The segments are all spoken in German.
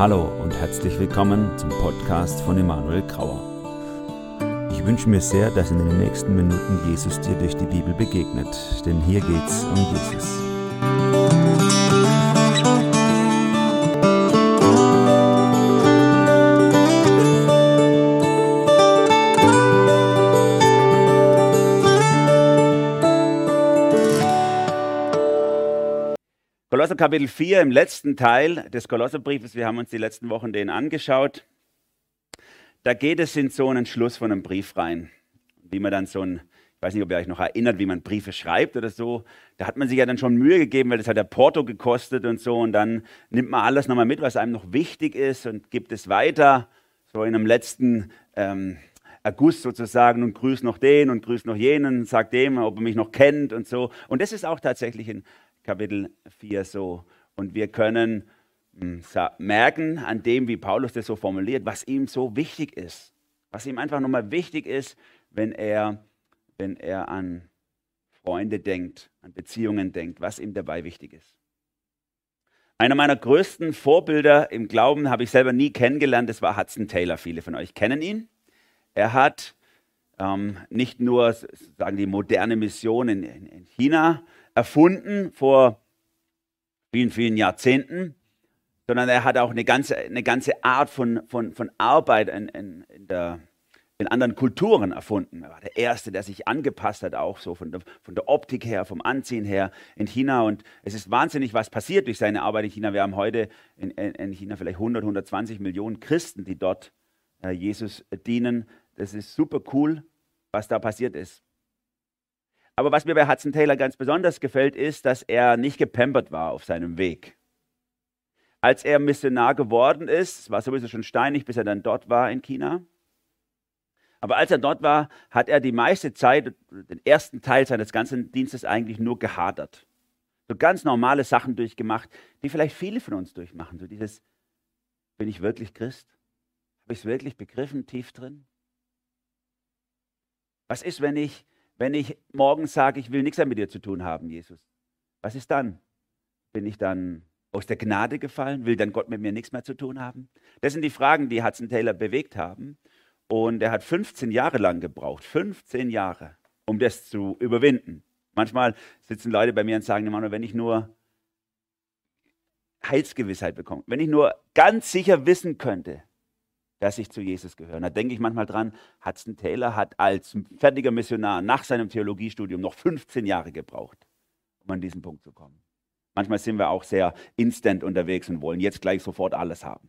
Hallo und herzlich willkommen zum Podcast von Emanuel Grauer. Ich wünsche mir sehr, dass in den nächsten Minuten Jesus dir durch die Bibel begegnet, denn hier geht's um Jesus. Kolosser Kapitel 4 im letzten Teil des Kolosserbriefes, wir haben uns die letzten Wochen den angeschaut, da geht es in so einen Schluss von einem Brief rein. Wie man dann ich weiß nicht, ob ihr euch noch erinnert, wie man Briefe schreibt oder so, da hat man sich ja dann schon Mühe gegeben, weil das hat ja Porto gekostet und so, und dann nimmt man alles nochmal mit, was einem noch wichtig ist und gibt es weiter, so in einem letzten Erguss sozusagen, und grüßt noch den und grüßt noch jenen, sagt dem, ob er mich noch kennt und so. Und das ist auch tatsächlich in Kapitel 4 so. Und wir können merken an dem, wie Paulus das so formuliert, was ihm so wichtig ist. Was ihm einfach nochmal wichtig ist, wenn er an Freunde denkt, an Beziehungen denkt, was ihm dabei wichtig ist. Einer meiner größten Vorbilder im Glauben habe ich selber nie kennengelernt, das war Hudson Taylor. Viele von euch kennen ihn. Er hat nicht nur, sagen die, moderne Mission in China erfunden vor vielen, vielen Jahrzehnten, sondern er hat auch eine ganze Art von Arbeit in anderen Kulturen erfunden. Er war der Erste, der sich angepasst hat, auch so von der Optik her, vom Anziehen her in China. Und es ist wahnsinnig, was passiert durch seine Arbeit in China. Wir haben heute in China vielleicht 120 Millionen Christen, die dort Jesus dienen. Das ist super cool, was da passiert ist. Aber was mir bei Hudson Taylor ganz besonders gefällt, ist, dass er nicht gepampert war auf seinem Weg. Als er Missionar geworden ist, es war sowieso schon steinig, bis er dann dort war in China. Aber als er dort war, hat er die meiste Zeit, den ersten Teil seines ganzen Dienstes eigentlich nur gehadert. So ganz normale Sachen durchgemacht, die vielleicht viele von uns durchmachen. So dieses, bin ich wirklich Christ? Habe ich es wirklich begriffen, tief drin? Was ist, wenn ich morgen sage, ich will nichts mehr mit dir zu tun haben, Jesus? Was ist dann? Bin ich dann aus der Gnade gefallen? Will dann Gott mit mir nichts mehr zu tun haben? Das sind die Fragen, die Hudson Taylor bewegt haben. Und er hat 15 Jahre lang gebraucht, 15 Jahre, um das zu überwinden. Manchmal sitzen Leute bei mir und sagen, wenn ich nur Heilsgewissheit bekomme, wenn ich nur ganz sicher wissen könnte, dass ich zu Jesus gehöre. Da denke ich manchmal dran, Hudson Taylor hat als fertiger Missionar nach seinem Theologiestudium noch 15 Jahre gebraucht, um an diesen Punkt zu kommen. Manchmal sind wir auch sehr instant unterwegs und wollen jetzt gleich sofort alles haben.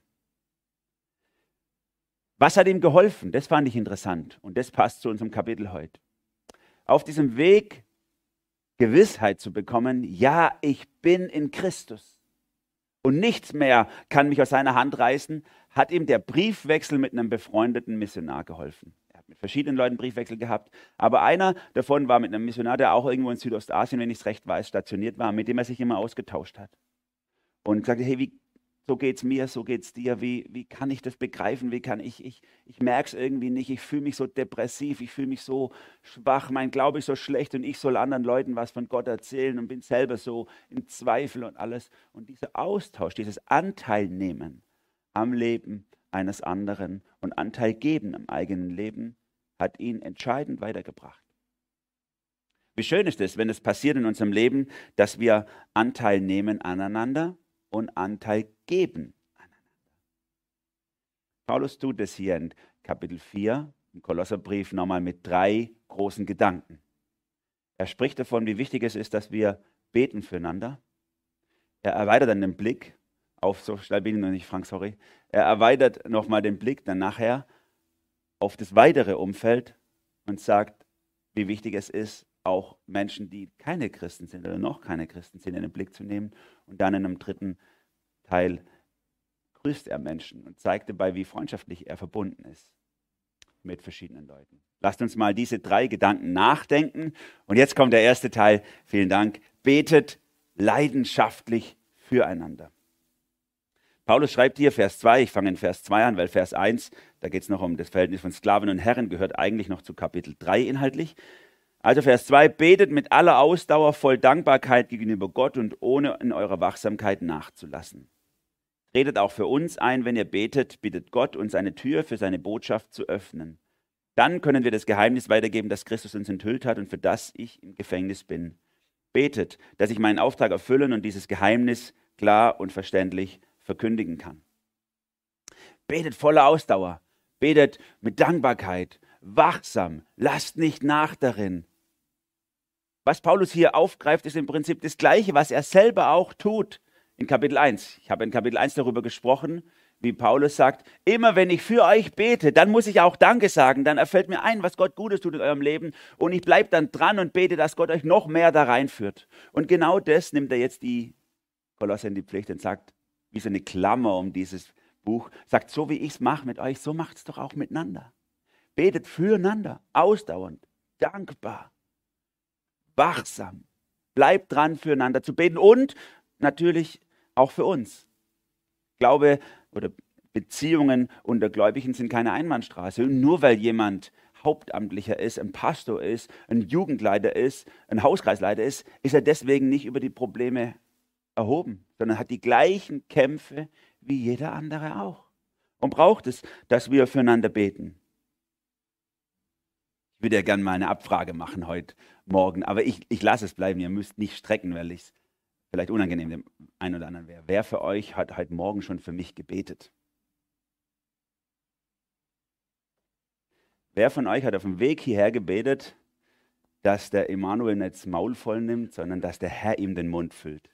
Was hat ihm geholfen? Das fand ich interessant und das passt zu unserem Kapitel heute. Auf diesem Weg Gewissheit zu bekommen, ja, ich bin in Christus. Und nichts mehr kann mich aus seiner Hand reißen, hat ihm der Briefwechsel mit einem befreundeten Missionar geholfen. Er hat mit verschiedenen Leuten Briefwechsel gehabt, aber einer davon war mit einem Missionar, der auch irgendwo in Südostasien, wenn ich es recht weiß, stationiert war, mit dem er sich immer ausgetauscht hat. Und sagte, hey, so geht's mir, so geht's dir, wie kann ich das begreifen, ich merke es irgendwie nicht, ich fühle mich so depressiv, ich fühle mich so schwach, mein Glaube ist so schlecht und ich soll anderen Leuten was von Gott erzählen und bin selber so in Zweifel und alles. Und dieser Austausch, dieses Anteilnehmen am Leben eines anderen und Anteil geben am eigenen Leben, hat ihn entscheidend weitergebracht. Wie schön ist es, wenn es passiert in unserem Leben, dass wir Anteil nehmen aneinander und Anteil geben aneinander. Paulus tut es hier in Kapitel 4 im Kolosserbrief nochmal mit 3 großen Gedanken. Er spricht davon, wie wichtig es ist, dass wir beten füreinander. Er erweitert dann den Blick auf, so schnell bin ich noch nicht, Frank, sorry. Er erweitert nochmal den Blick dann nachher auf das weitere Umfeld und sagt, wie wichtig es ist, auch Menschen, die keine Christen sind oder noch keine Christen sind, in den Blick zu nehmen. Und dann in einem dritten Teil grüßt er Menschen und zeigt dabei, wie freundschaftlich er verbunden ist mit verschiedenen Leuten. Lasst uns mal diese 3 Gedanken nachdenken. Und jetzt kommt der erste Teil. Vielen Dank. Betet leidenschaftlich füreinander. Paulus schreibt hier, Vers 2, ich fange in Vers 2 an, weil Vers 1, da geht es noch um das Verhältnis von Sklaven und Herren, gehört eigentlich noch zu Kapitel 3 inhaltlich. Also Vers 2, betet mit aller Ausdauer voll Dankbarkeit gegenüber Gott und ohne in eurer Wachsamkeit nachzulassen. Tretet auch für uns ein, wenn ihr betet, bittet Gott, uns eine Tür für seine Botschaft zu öffnen. Dann können wir das Geheimnis weitergeben, das Christus uns enthüllt hat und für das ich im Gefängnis bin. Betet, dass ich meinen Auftrag erfüllen und dieses Geheimnis klar und verständlich verkündigen kann. Betet voller Ausdauer, betet mit Dankbarkeit, wachsam, lasst nicht nach darin. Was Paulus hier aufgreift, ist im Prinzip das Gleiche, was er selber auch tut in Kapitel 1. Ich habe in Kapitel 1 darüber gesprochen, wie Paulus sagt, immer wenn ich für euch bete, dann muss ich auch Danke sagen, dann erfällt mir ein, was Gott Gutes tut in eurem Leben und ich bleibe dann dran und bete, dass Gott euch noch mehr da reinführt. Und genau das nimmt er jetzt die Kolosser in die Pflicht und sagt, wie so eine Klammer um dieses Buch, sagt, so wie ich es mache mit euch, so macht es doch auch miteinander. Betet füreinander, ausdauernd, dankbar, wachsam, bleibt dran, füreinander zu beten und natürlich auch für uns. Glaube oder Beziehungen unter Gläubigen sind keine Einbahnstraße. Und nur weil jemand Hauptamtlicher ist, ein Pastor ist, ein Jugendleiter ist, ein Hauskreisleiter ist, ist er deswegen nicht über die Probleme erhoben, sondern hat die gleichen Kämpfe wie jeder andere auch. Und braucht es, dass wir füreinander beten. Ich würde ja gerne mal eine Abfrage machen heute Morgen, aber ich lasse es bleiben. Ihr müsst nicht strecken, weil ich es vielleicht unangenehm dem einen oder anderen wäre. Wer für euch hat heute Morgen schon für mich gebetet? Wer von euch hat auf dem Weg hierher gebetet, dass der Emanuel nicht das Maul voll nimmt, sondern dass der Herr ihm den Mund füllt?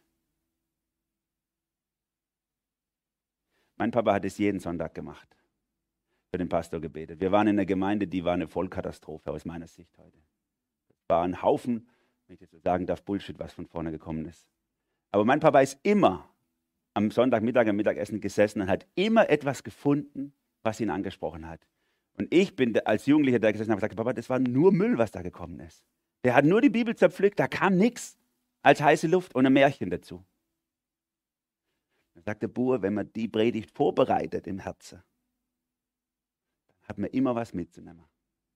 Mein Papa hat es jeden Sonntag gemacht, für den Pastor gebetet. Wir waren in einer Gemeinde, die war eine Vollkatastrophe aus meiner Sicht heute. Es war ein Haufen, wenn ich das so sagen darf, Bullshit, was von vorne gekommen ist. Aber mein Papa ist immer am Sonntagmittag, am Mittagessen gesessen und hat immer etwas gefunden, was ihn angesprochen hat. Und ich bin als Jugendlicher da gesessen und habe gesagt, Papa, das war nur Müll, was da gekommen ist. Der hat nur die Bibel zerpflückt, da kam nichts als heiße Luft und ein Märchen dazu. Dann sagt der Bauer, wenn man die Predigt vorbereitet im Herzen, dann hat man immer was mitzunehmen.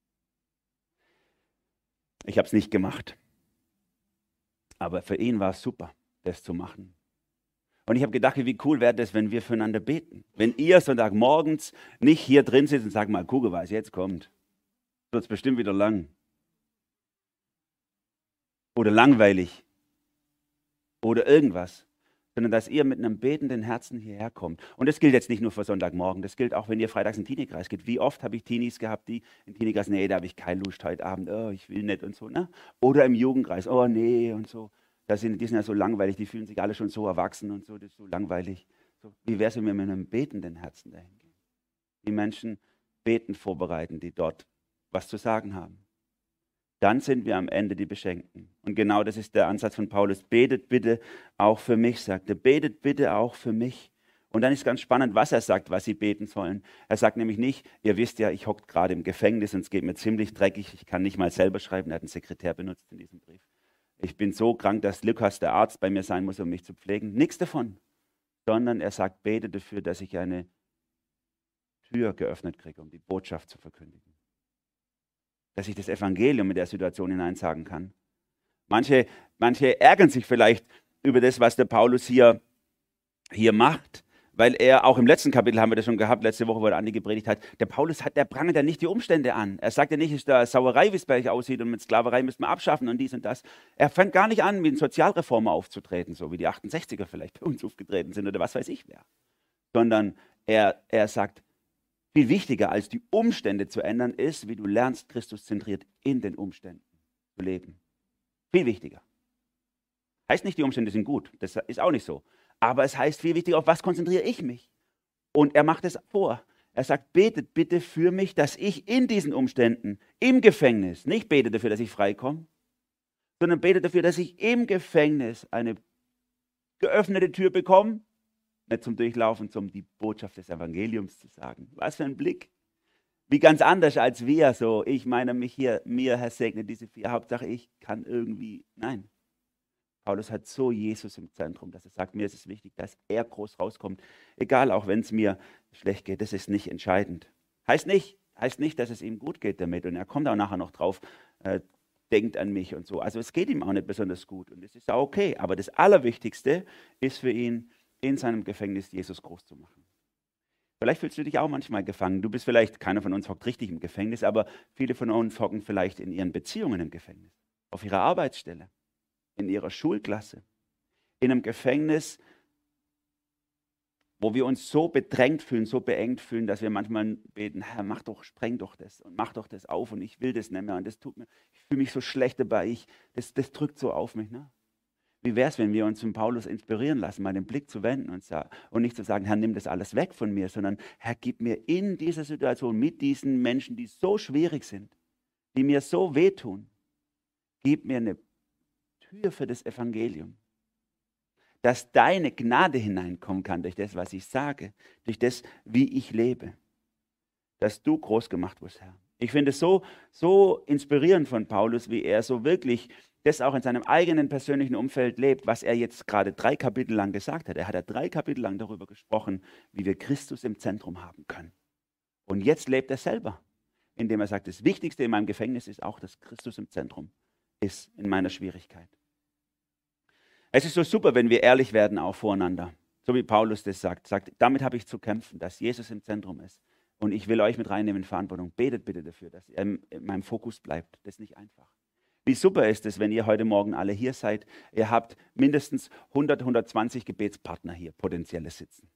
Ich habe es nicht gemacht. Aber für ihn war es super, das zu machen. Und ich habe gedacht, wie cool wäre das, wenn wir füreinander beten. Wenn ihr Sonntagmorgens nicht hier drin sitzt und sagt mal, gucke, was jetzt kommt. Wird es bestimmt wieder lang. Oder langweilig. Oder irgendwas. Sondern dass ihr mit einem betenden Herzen hierher kommt. Und das gilt jetzt nicht nur für Sonntagmorgen, das gilt auch, wenn ihr freitags in den Teenie-Kreis geht. Wie oft habe ich Teenies gehabt, die im Teenie-Kreis, nee, da habe ich keine Lust heute Abend, oh, ich will nicht und so. Ne? Oder im Jugendkreis, oh nee und so. Die sind ja so langweilig, die fühlen sich alle schon so erwachsen und so, das ist so langweilig. So, wie wäre es, wenn wir mit einem betenden Herzen dahin gehen? Die Menschen betend vorbereiten, die dort was zu sagen haben. Dann sind wir am Ende die Beschenkten. Und genau das ist der Ansatz von Paulus. Betet bitte auch für mich, sagt er. Betet bitte auch für mich. Und dann ist ganz spannend, was er sagt, was sie beten sollen. Er sagt nämlich nicht, ihr wisst ja, ich hocke gerade im Gefängnis und es geht mir ziemlich dreckig, ich kann nicht mal selber schreiben, er hat einen Sekretär benutzt in diesem Brief. Ich bin so krank, dass Lukas, der Arzt, bei mir sein muss, um mich zu pflegen. Nichts davon. Sondern er sagt, bete dafür, dass ich eine Tür geöffnet kriege, um die Botschaft zu verkündigen. Dass ich das Evangelium in der Situation hineinsagen kann. Manche ärgern sich vielleicht über das, was der Paulus hier macht, weil er auch im letzten Kapitel, haben wir das schon gehabt, letzte Woche, wo der Andi gepredigt hat, der Paulus der prangert ja nicht die Umstände an. Er sagt ja nicht, es ist da Sauerei, wie es bei euch aussieht und mit Sklaverei müssen wir abschaffen und dies und das. Er fängt gar nicht an, wie ein Sozialreformer aufzutreten, so wie die 68er vielleicht bei uns aufgetreten sind oder was weiß ich wer. Sondern er sagt, viel wichtiger als die Umstände zu ändern ist, wie du lernst, Christus zentriert in den Umständen zu leben. Viel wichtiger. Heißt nicht, die Umstände sind gut, das ist auch nicht so. Aber es heißt viel wichtiger, auf was konzentriere ich mich? Und er macht es vor. Er sagt, betet bitte für mich, dass ich in diesen Umständen, im Gefängnis, nicht bete dafür, dass ich freikomme, sondern bete dafür, dass ich im Gefängnis eine geöffnete Tür bekomme, nicht zum Durchlaufen, um die Botschaft des Evangeliums zu sagen. Was für ein Blick. Wie ganz anders als wir, so, ich meine mich hier, mir, Herr, segne diese 4, Hauptsache ich kann irgendwie, nein. Paulus hat so Jesus im Zentrum, dass er sagt, mir ist es wichtig, dass er groß rauskommt. Egal, auch wenn es mir schlecht geht, das ist nicht entscheidend. Heißt nicht, dass es ihm gut geht damit. Und er kommt auch nachher noch drauf, denkt an mich und so. Also es geht ihm auch nicht besonders gut und es ist auch okay. Aber das Allerwichtigste ist für ihn, in seinem Gefängnis Jesus groß zu machen. Vielleicht fühlst du dich auch manchmal gefangen. Du bist vielleicht, keiner von uns hockt richtig im Gefängnis, aber viele von uns hocken vielleicht in ihren Beziehungen im Gefängnis, auf ihrer Arbeitsstelle, in ihrer Schulklasse, in einem Gefängnis, wo wir uns so bedrängt fühlen, so beengt fühlen, dass wir manchmal beten, Herr, spreng doch das und mach doch das auf und ich will das nicht mehr und das tut mir, ich fühle mich so schlecht dabei, das drückt so auf mich. Ne? Wie wäre es, wenn wir uns von Paulus inspirieren lassen, mal den Blick zu wenden und nicht zu sagen, Herr, nimm das alles weg von mir, sondern Herr, gib mir in dieser Situation mit diesen Menschen, die so schwierig sind, die mir so wehtun, gib mir eine Tür für das Evangelium, dass deine Gnade hineinkommen kann durch das, was ich sage, durch das, wie ich lebe, dass du groß gemacht wirst, Herr. Ich finde es so inspirierend von Paulus, wie er so wirklich das auch in seinem eigenen persönlichen Umfeld lebt, was er jetzt gerade 3 Kapitel lang gesagt hat. Er hat ja 3 Kapitel lang darüber gesprochen, wie wir Christus im Zentrum haben können. Und jetzt lebt er selber, indem er sagt, das Wichtigste in meinem Gefängnis ist auch, dass Christus im Zentrum ist in meiner Schwierigkeit. Es ist so super, wenn wir ehrlich werden auch voreinander, so wie Paulus das sagt, damit habe ich zu kämpfen, dass Jesus im Zentrum ist. Und ich will euch mit reinnehmen in Verantwortung. Betet bitte dafür, dass er in meinem Fokus bleibt. Das ist nicht einfach. Wie super ist es, wenn ihr heute Morgen alle hier seid. Ihr habt mindestens 120 Gebetspartner hier, potenzielle sitzen.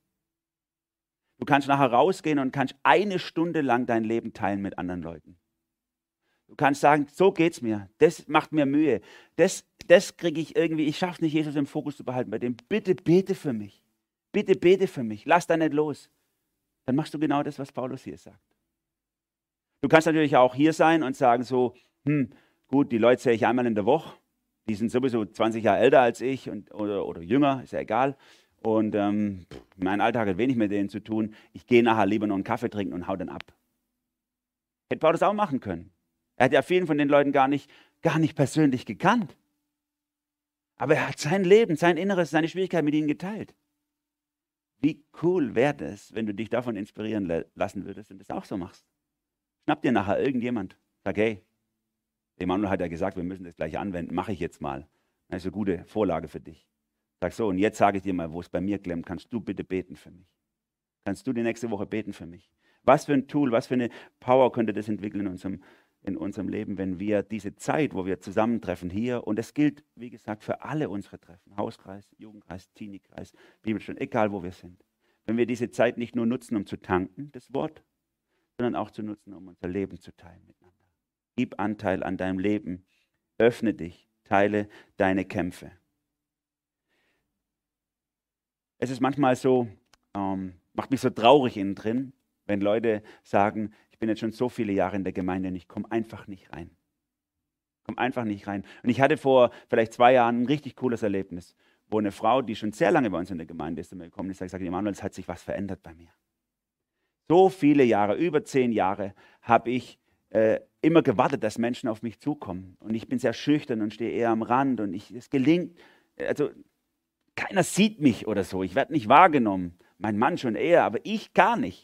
Du kannst nachher rausgehen und kannst 1 Stunde lang dein Leben teilen mit anderen Leuten. Du kannst sagen, so geht's mir, das macht mir Mühe, das kriege ich irgendwie, ich schaffe es nicht, Jesus im Fokus zu behalten bei dem. Bitte bete für mich, bitte bete für mich, lass da nicht los. Dann machst du genau das, was Paulus hier sagt. Du kannst natürlich auch hier sein und sagen so, gut, die Leute sehe ich einmal in der Woche, die sind sowieso 20 Jahre älter als ich oder jünger, ist ja egal. Und mein Alltag hat wenig mit denen zu tun. Ich gehe nachher lieber noch einen Kaffee trinken und hau dann ab. Hätte Paulus auch machen können. Er hat ja vielen von den Leuten gar nicht persönlich gekannt. Aber er hat sein Leben, sein Inneres, seine Schwierigkeiten mit ihnen geteilt. Wie cool wäre das, wenn du dich davon inspirieren lassen würdest und das auch so machst. Schnapp dir nachher irgendjemand. Sag, hey, Emanuel hat ja gesagt, wir müssen das gleich anwenden. Mache ich jetzt mal. Das ist eine gute Vorlage für dich. Sag so, und jetzt sage ich dir mal, wo es bei mir klemmt. Kannst du bitte beten für mich? Kannst du die nächste Woche beten für mich? Was für ein Tool, was für eine Power könnte das entwickeln in unserem Leben, wenn wir diese Zeit, wo wir zusammentreffen hier, und es gilt, wie gesagt, für alle unsere Treffen, Hauskreis, Jugendkreis, Teenie-Kreis, Bibelstunde, egal wo wir sind, wenn wir diese Zeit nicht nur nutzen, um zu tanken, das Wort, sondern auch zu nutzen, um unser Leben zu teilen miteinander. Gib Anteil an deinem Leben, öffne dich, teile deine Kämpfe. Es ist manchmal so, macht mich so traurig innen drin, wenn Leute sagen, ich bin jetzt schon so viele Jahre in der Gemeinde und ich komme einfach nicht rein. Komme einfach nicht rein. Und ich hatte vor vielleicht 2 Jahren ein richtig cooles Erlebnis, wo eine Frau, die schon sehr lange bei uns in der Gemeinde ist, zu mir gekommen ist und gesagt, Emanuel, es hat sich was verändert bei mir. So viele Jahre, über 10 Jahre, habe ich immer gewartet, dass Menschen auf mich zukommen. Und ich bin sehr schüchtern und stehe eher am Rand und es gelingt, also keiner sieht mich oder so, ich werde nicht wahrgenommen. Mein Mann schon eher, aber ich gar nicht.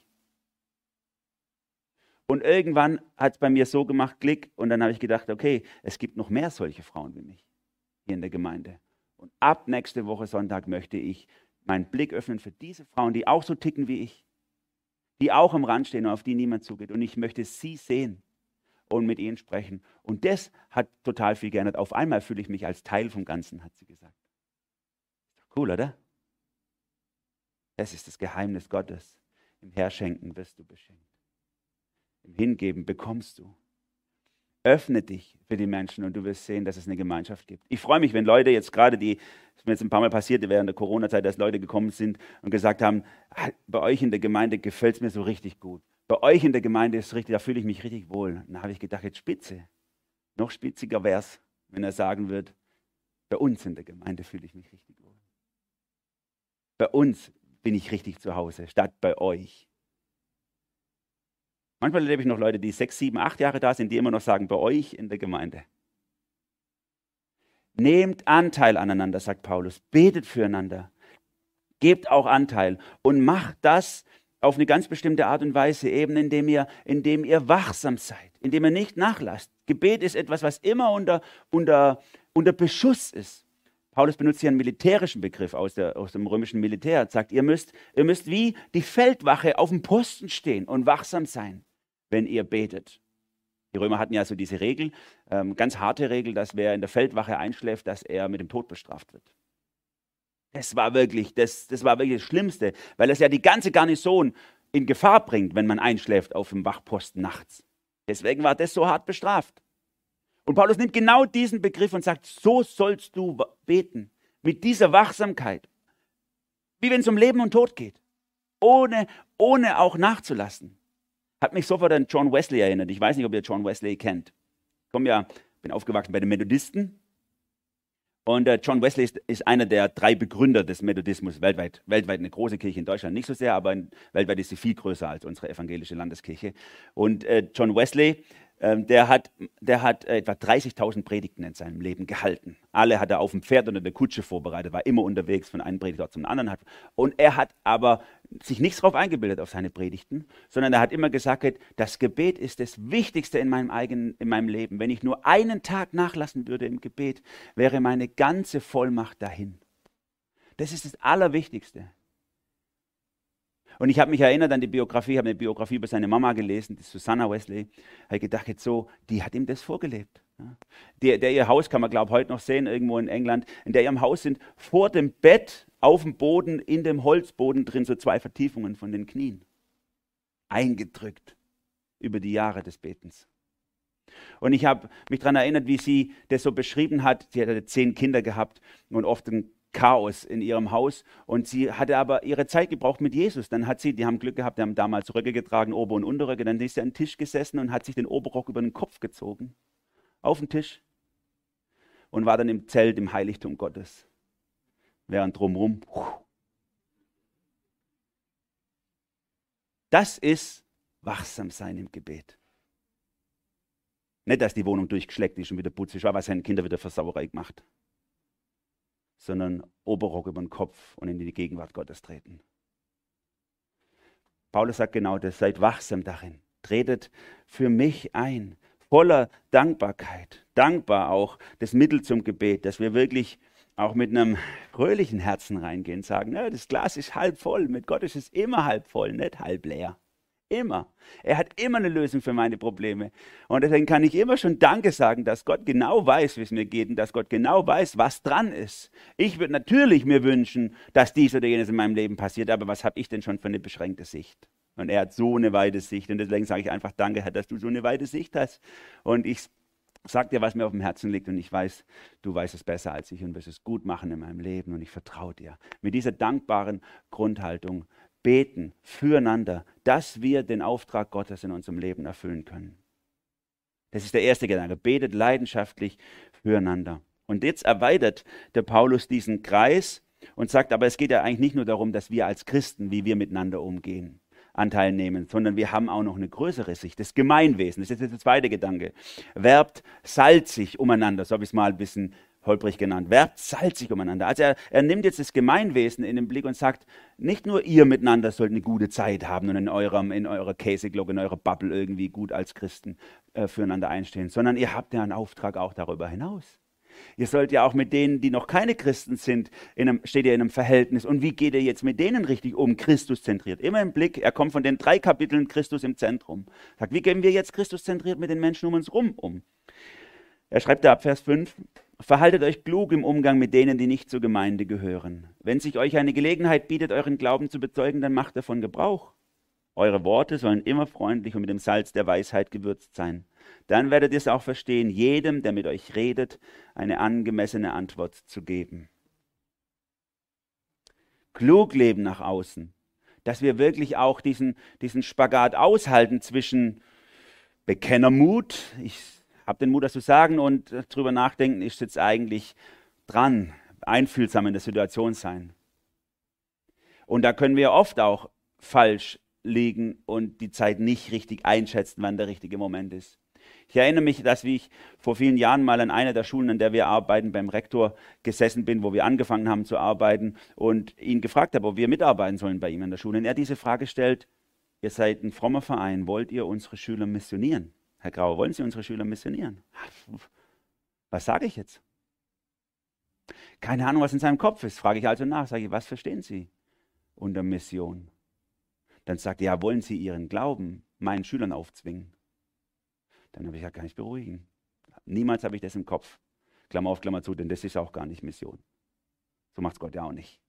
Und irgendwann hat es bei mir so gemacht, Klick, und dann habe ich gedacht, okay, es gibt noch mehr solche Frauen wie mich hier in der Gemeinde. Und ab nächste Woche Sonntag möchte ich meinen Blick öffnen für diese Frauen, die auch so ticken wie ich, die auch am Rand stehen und auf die niemand zugeht. Und ich möchte sie sehen und mit ihnen sprechen. Und das hat total viel geändert. Auf einmal fühle ich mich als Teil vom Ganzen, hat sie gesagt. Cool, oder? Das ist das Geheimnis Gottes. Im Herschenken wirst du beschenkt. Im Hingeben bekommst du. Öffne dich für die Menschen und du wirst sehen, dass es eine Gemeinschaft gibt. Ich freue mich, wenn Leute jetzt gerade, das ist mir jetzt ein paar Mal passiert während der Corona-Zeit, dass Leute gekommen sind und gesagt haben, bei euch in der Gemeinde gefällt es mir so richtig gut. Bei euch in der Gemeinde ist es richtig, da fühle ich mich richtig wohl. Und dann habe ich gedacht, jetzt spitze. Noch spitziger wäre es, wenn er sagen würde, bei uns in der Gemeinde fühle ich mich richtig wohl. Bei uns bin ich richtig zu Hause, statt bei euch. Manchmal erlebe ich noch Leute, die 6, 7, 8 Jahre da sind, die immer noch sagen, bei euch in der Gemeinde. Nehmt Anteil aneinander, sagt Paulus. Betet füreinander. Gebt auch Anteil und macht das auf eine ganz bestimmte Art und Weise, eben indem ihr wachsam seid, indem ihr nicht nachlasst. Gebet ist etwas, was immer unter Beschuss ist. Paulus benutzt hier einen militärischen Begriff aus dem römischen Militär. Er sagt, ihr müsst wie die Feldwache auf dem Posten stehen und wachsam sein, wenn ihr betet. Die Römer hatten ja so diese Regel, ganz harte Regel, dass wer in der Feldwache einschläft, dass er mit dem Tod bestraft wird. Das war wirklich das Schlimmste, weil es ja die ganze Garnison in Gefahr bringt, wenn man einschläft auf dem Wachposten nachts. Deswegen war das so hart bestraft. Und Paulus nimmt genau diesen Begriff und sagt, so sollst du beten, mit dieser Wachsamkeit, wie wenn es um Leben und Tod geht, ohne auch nachzulassen. Hat mich sofort an John Wesley erinnert. Ich weiß nicht, ob ihr John Wesley kennt. Bin aufgewachsen bei den Methodisten. Und John Wesley ist einer der 3 Begründer des Methodismus weltweit. Weltweit eine große Kirche, in Deutschland nicht so sehr, aber weltweit ist sie viel größer als unsere evangelische Landeskirche. Und John Wesley, der hat etwa 30.000 Predigten in seinem Leben gehalten. Alle hat er auf dem Pferd oder der Kutsche vorbereitet, war immer unterwegs von einem Predigtort zum anderen. Und er hat aber sich nichts darauf eingebildet auf seine Predigten, sondern er hat immer gesagt, das Gebet ist das Wichtigste in meinem Leben. Wenn ich nur einen Tag nachlassen würde im Gebet, wäre meine ganze Vollmacht dahin. Das ist das Allerwichtigste. Und ich habe mich erinnert an die Biografie, ich habe eine Biografie über seine Mama gelesen, die Susanna Wesley. Ich habe gedacht, jetzt so, die hat ihm das vorgelebt. Ihr Haus kann man, glaube ich, heute noch sehen, irgendwo in England. In ihrem Haus sind vor dem Bett, auf dem Boden, in dem Holzboden drin so 2 Vertiefungen von den Knien. Eingedrückt über die Jahre des Betens. Und ich habe mich daran erinnert, wie sie das so beschrieben hat. Sie hatte 10 Kinder gehabt und oft ein Chaos in ihrem Haus, und sie hatte aber ihre Zeit gebraucht mit Jesus. Dann die haben Glück gehabt, die haben damals Röcke getragen, Ober- und Unterröcke, dann ist sie an den Tisch gesessen und hat sich den Oberrock über den Kopf gezogen, auf den Tisch, und war dann im Zelt im Heiligtum Gottes, während drumherum. Das ist wachsam sein im Gebet. Nicht, dass die Wohnung durchgeschleckt ist und wieder putzig war, was seine Kinder wieder für Sauerei gemacht, sondern Oberrock über den Kopf und in die Gegenwart Gottes treten. Paulus sagt genau das, seid wachsam darin, tretet für mich ein, voller Dankbarkeit, dankbar auch das Mittel zum Gebet, dass wir wirklich auch mit einem fröhlichen Herzen reingehen, sagen, ja, das Glas ist halb voll, mit Gott ist es immer halb voll, nicht halb leer. Immer. Er hat immer eine Lösung für meine Probleme. Und deswegen kann ich immer schon Danke sagen, dass Gott genau weiß, wie es mir geht und dass Gott genau weiß, was dran ist. Ich würde natürlich mir wünschen, dass dies oder jenes in meinem Leben passiert, aber was habe ich denn schon für eine beschränkte Sicht? Und er hat so eine weite Sicht, und deswegen sage ich einfach Danke, Herr, dass du so eine weite Sicht hast. Und ich sage dir, was mir auf dem Herzen liegt, und ich weiß, du weißt es besser als ich und wirst es gut machen in meinem Leben, und ich vertraue dir. Mit dieser dankbaren Grundhaltung beten füreinander, dass wir den Auftrag Gottes in unserem Leben erfüllen können. Das ist der erste Gedanke. Betet leidenschaftlich füreinander. Und jetzt erweitert der Paulus diesen Kreis und sagt, aber es geht ja eigentlich nicht nur darum, dass wir als Christen, wie wir miteinander umgehen, Anteil nehmen, sondern wir haben auch noch eine größere Sicht, das Gemeinwesen. Das ist jetzt der zweite Gedanke. Werbt salzig umeinander, so habe ich es mal ein bisschen holprig genannt. Werbt salzig umeinander. Also er nimmt jetzt das Gemeinwesen in den Blick und sagt, nicht nur ihr miteinander sollt eine gute Zeit haben und in eurer Käseglocke, in eurer Bubble irgendwie gut als Christen füreinander einstehen, sondern ihr habt ja einen Auftrag auch darüber hinaus. Ihr sollt ja auch mit denen, die noch keine Christen sind, steht ihr in einem Verhältnis. Und wie geht ihr jetzt mit denen richtig um? Christus zentriert. Immer im Blick, er kommt von den 3 Kapiteln Christus im Zentrum. Sagt, wie gehen wir jetzt Christus zentriert mit den Menschen um uns rum um? Er schreibt da ab Vers 5, verhaltet euch klug im Umgang mit denen, die nicht zur Gemeinde gehören. Wenn sich euch eine Gelegenheit bietet, euren Glauben zu bezeugen, dann macht davon Gebrauch. Eure Worte sollen immer freundlich und mit dem Salz der Weisheit gewürzt sein. Dann werdet ihr es auch verstehen, jedem, der mit euch redet, eine angemessene Antwort zu geben. Klug leben nach außen, dass wir wirklich auch diesen Spagat aushalten zwischen Bekennermut, ich habe den Mut, das zu sagen, und drüber nachdenken, ist jetzt eigentlich dran, einfühlsam in der Situation sein. Und da können wir oft auch falsch liegen und die Zeit nicht richtig einschätzen, wann der richtige Moment ist. Ich erinnere mich, dass wie ich vor vielen Jahren mal an einer der Schulen, an der wir arbeiten, beim Rektor gesessen bin, wo wir angefangen haben zu arbeiten, und ihn gefragt habe, ob wir mitarbeiten sollen bei ihm an der Schule. Und er diese Frage stellt, ihr seid ein frommer Verein, wollt ihr unsere Schüler missionieren? Herr Grauer, wollen Sie unsere Schüler missionieren? Was sage ich jetzt? Keine Ahnung, was in seinem Kopf ist. Frage ich also nach, sage ich, was verstehen Sie unter Mission? Dann sagt er, ja, wollen Sie Ihren Glauben meinen Schülern aufzwingen? Dann habe ich gesagt, kann ich beruhigen. Niemals habe ich das im Kopf. Klammer auf, Klammer zu, denn das ist auch gar nicht Mission. So macht es Gott ja auch nicht.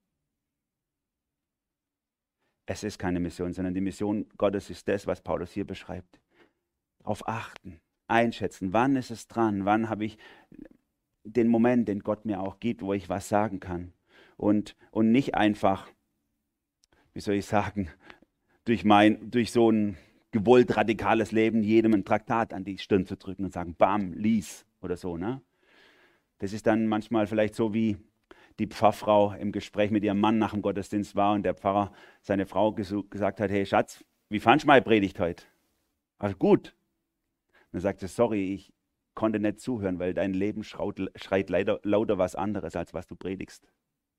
Es ist keine Mission, sondern die Mission Gottes ist das, was Paulus hier beschreibt. Darauf achten, einschätzen, wann ist es dran, wann habe ich den Moment, den Gott mir auch gibt, wo ich was sagen kann. Und nicht einfach, wie soll ich sagen, durch so ein gewollt radikales Leben jedem ein Traktat an die Stirn zu drücken und sagen, bam, lies oder so. Ne? Das ist dann manchmal vielleicht so, wie die Pfarrfrau im Gespräch mit ihrem Mann nach dem Gottesdienst war und der Pfarrer seine Frau gesagt hat, hey Schatz, wie fandst du meine Predigt heute? Also gut. Und er sagte, sorry, ich konnte nicht zuhören, weil dein Leben schreit lauter was anderes, als was du predigst.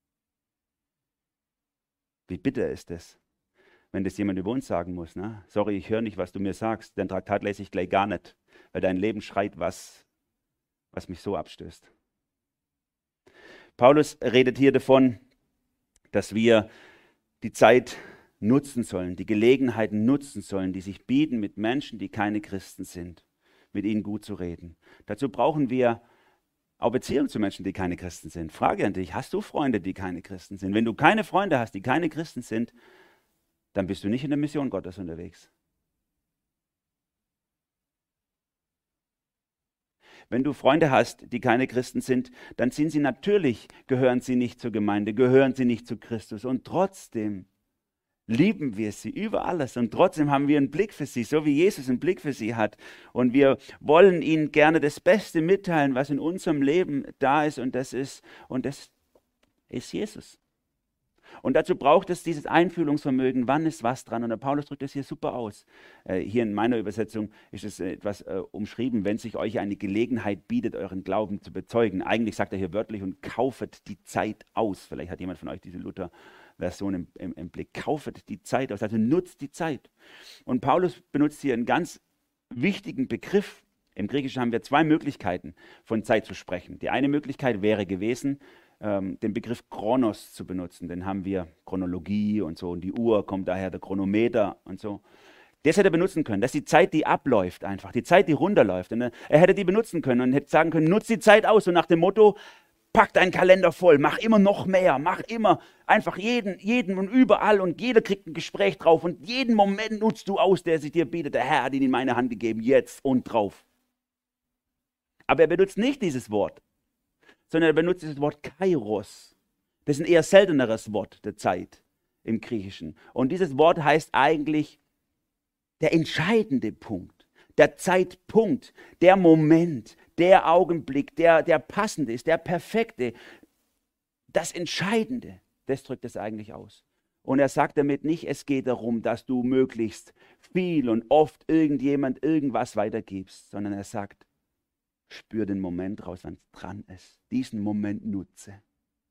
Wie bitter ist das, wenn das jemand über uns sagen muss. Ne? Sorry, ich höre nicht, was du mir sagst. Den Traktat lese ich gleich gar nicht, weil dein Leben schreit was mich so abstößt. Paulus redet hier davon, dass wir die Zeit nutzen sollen, die Gelegenheiten nutzen sollen, die sich bieten mit Menschen, die keine Christen sind, mit ihnen gut zu reden. Dazu brauchen wir auch Beziehungen zu Menschen, die keine Christen sind. Frage an dich, hast du Freunde, die keine Christen sind? Wenn du keine Freunde hast, die keine Christen sind, dann bist du nicht in der Mission Gottes unterwegs. Wenn du Freunde hast, die keine Christen sind, dann sind sie natürlich, gehören sie nicht zur Gemeinde, gehören sie nicht zu Christus. Und trotzdem lieben wir sie über alles. Und trotzdem haben wir einen Blick für sie, so wie Jesus einen Blick für sie hat. Und wir wollen ihnen gerne das Beste mitteilen, was in unserem Leben da ist. Und das ist Jesus. Und dazu braucht es dieses Einfühlungsvermögen, wann ist was dran. Und der Paulus drückt das hier super aus. Hier in meiner Übersetzung ist es etwas umschrieben, wenn sich euch eine Gelegenheit bietet, euren Glauben zu bezeugen. Eigentlich sagt er hier wörtlich, und kaufet die Zeit aus. Vielleicht hat jemand von euch diese Luther-Version im Blick. Kaufet die Zeit aus, also nutzt die Zeit. Und Paulus benutzt hier einen ganz wichtigen Begriff. Im Griechischen haben wir zwei Möglichkeiten, von Zeit zu sprechen. Die eine Möglichkeit wäre gewesen, den Begriff Chronos zu benutzen. Den haben wir Chronologie und so, und die Uhr kommt daher, der Chronometer und so. Das hätte er benutzen können. Das ist die Zeit, die abläuft einfach, die Zeit, die runterläuft. Und er hätte die benutzen können und hätte sagen können, nutz die Zeit aus, so nach dem Motto, pack deinen Kalender voll, mach immer noch mehr, mach immer einfach jeden und überall, und jeder kriegt ein Gespräch drauf und jeden Moment nutzt du aus, der sich dir bietet. Der Herr hat ihn in meine Hand gegeben, jetzt und drauf. Aber er benutzt nicht dieses Wort, sondern er benutzt das Wort Kairos. Das ist ein eher selteneres Wort der Zeit im Griechischen. Und dieses Wort heißt eigentlich der entscheidende Punkt, der Zeitpunkt, der Moment, der Augenblick, der passende ist, der perfekte, das Entscheidende. Das drückt es eigentlich aus. Und er sagt damit nicht, es geht darum, dass du möglichst viel und oft irgendjemand irgendwas weitergibst, sondern er sagt, spür den Moment raus, wenn es dran ist. Diesen Moment nutze.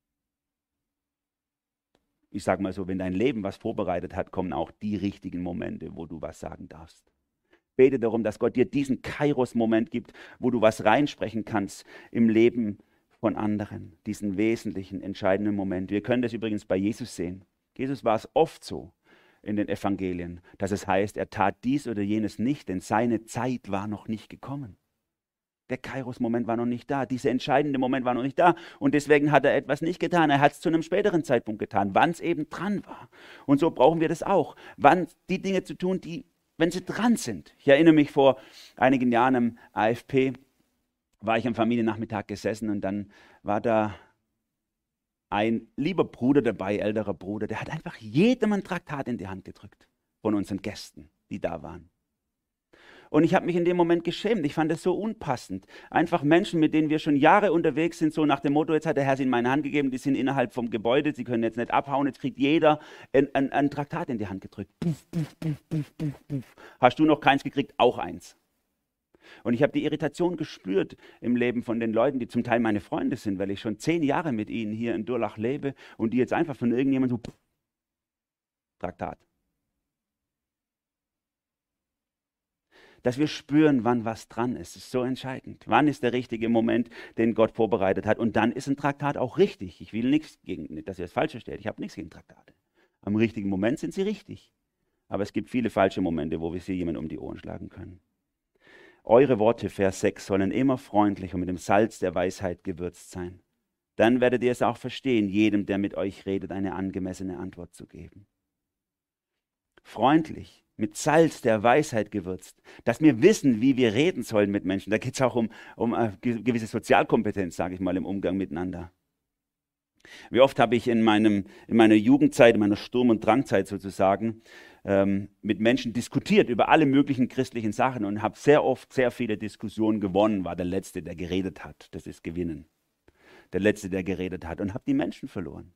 Ich sage mal so, wenn dein Leben was vorbereitet hat, kommen auch die richtigen Momente, wo du was sagen darfst. Bete darum, dass Gott dir diesen Kairos-Moment gibt, wo du was reinsprechen kannst im Leben von anderen. Diesen wesentlichen, entscheidenden Moment. Wir können das übrigens bei Jesus sehen. Jesus war es oft so in den Evangelien, dass es heißt, er tat dies oder jenes nicht, denn seine Zeit war noch nicht gekommen. Der Kairos-Moment war noch nicht da. Dieser entscheidende Moment war noch nicht da. Und deswegen hat er etwas nicht getan. Er hat es zu einem späteren Zeitpunkt getan, wann es eben dran war. Und so brauchen wir das auch. Wann die Dinge zu tun, wenn sie dran sind. Ich erinnere mich, vor einigen Jahren im AFP war ich am Familiennachmittag gesessen und dann war da ein lieber Bruder dabei, älterer Bruder, der hat einfach jedem ein Traktat in die Hand gedrückt von unseren Gästen, die da waren. Und ich habe mich in dem Moment geschämt. Ich fand es so unpassend. Einfach Menschen, mit denen wir schon Jahre unterwegs sind, so nach dem Motto, jetzt hat der Herr sie in meine Hand gegeben, die sind innerhalb vom Gebäude, sie können jetzt nicht abhauen, jetzt kriegt jeder ein Traktat in die Hand gedrückt. Puff, puff, puff, puff, puff, puff. Hast du noch keins gekriegt? Auch eins. Und ich habe die Irritation gespürt im Leben von den Leuten, die zum Teil meine Freunde sind, weil ich schon 10 Jahre mit ihnen hier in Durlach lebe und die jetzt einfach von irgendjemandem so Traktat. dass wir spüren, wann was dran ist. Das ist so entscheidend. Wann ist der richtige Moment, den Gott vorbereitet hat? Und dann ist ein Traktat auch richtig. Ich will nichts gegen, dass ihr das falsch versteht. Ich habe nichts gegen Traktate. Am richtigen Moment sind sie richtig. Aber es gibt viele falsche Momente, wo wir sie jemand um die Ohren schlagen können. Eure Worte, Vers 6, sollen immer freundlich und mit dem Salz der Weisheit gewürzt sein. Dann werdet ihr es auch verstehen, jedem, der mit euch redet, eine angemessene Antwort zu geben. Freundlich, mit Salz der Weisheit gewürzt, dass wir wissen, wie wir reden sollen mit Menschen. Da geht es auch um eine gewisse Sozialkompetenz, sage ich mal, im Umgang miteinander. Wie oft habe ich in meiner Jugendzeit, in meiner Sturm- und Drangzeit sozusagen, mit Menschen diskutiert über alle möglichen christlichen Sachen und habe sehr oft sehr viele Diskussionen gewonnen, war der Letzte, der geredet hat. Das ist Gewinnen. Der Letzte, der geredet hat, und habe die Menschen verloren.